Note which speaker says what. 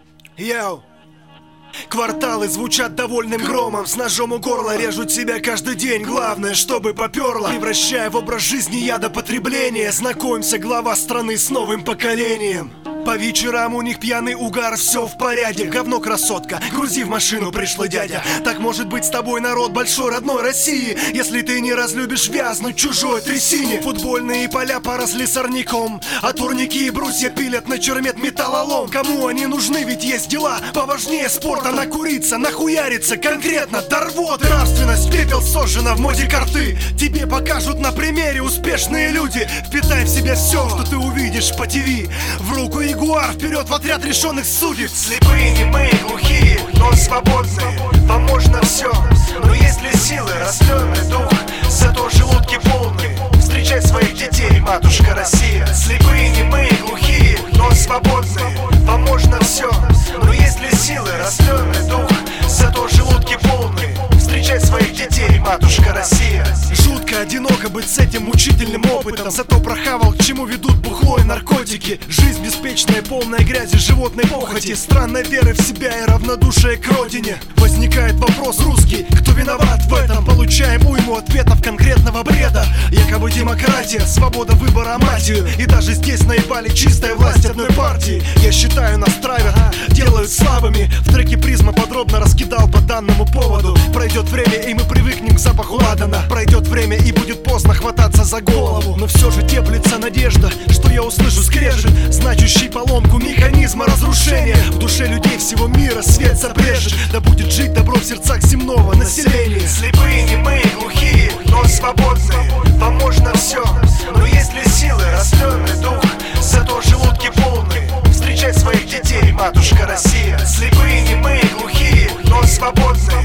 Speaker 1: Йоу! Кварталы звучат довольным громом, с ножом у горла режут себя каждый день. Главное, чтобы поперло, превращая в образ жизни ядопотребление. Знакомься, глава страны с новым поколением. По вечерам у них пьяный угар, все в порядке. Говно, красотка, грузи в машину, пришлый дядя. Так может быть с тобой народ большой родной России, если ты не разлюбишь вязнуть чужой трясине. Футбольные поля поросли сорняком, а турники и брусья пилят на чермет металлолом. Кому они нужны, ведь есть дела поважнее спорта. Накуриться, нахуяриться, конкретно до рвоты. Нравственность, пепел сожжена в моде карты. Тебе покажут на примере успешные люди. Впитай в себя все, что ты увидишь по ТВ. В руку ягуар, вперед в отряд решенных судеб. Слепые, немые, глухие, но свободные. Вам можно все, но есть ли силы, растленный дух, зато желудки полные. Встречай своих детей, матушка Россия. Слепые, немые, глухие, но свободные. Вам можно все, но есть ли силы, растленный дух, зато желудки полные. Встречай своих детей, матушка Россия. Жутко одиноко быть с этим мучительным опытом, зато прохавал, к чему ведут бухло и наркотики. Жизнь беспечная, полная грязи, животной похоти, странной веры в себя и равнодушие к родине. Возникает вопрос русский, кто виноват в этом? Получаем уйму ответов конкретного бреда. Якобы демократия, свобода выбора матью. И даже здесь наебали чистая власть одной партии. Я считаю, нас травят, делают слабыми. В треке «Призма» подробно раскидал по данному поводу. Пройдет время, и мы привыкнем к запаху ладана. Пройдет время, и будет поздно хвататься за голову. Но все же теплится надежда, что я услышу скрежет, значущий поломку механизма разрушения. В душе людей всего мира свет забрежет. Да будет жить добро в сердцах земного населения. Слепые, немые, глухие, но свободные. Вам можно все, но есть ли силы, растленный дух, зато желудки полные. Встречай своих детей, матушка Россия. Слепые, немые, глухие, но свободные.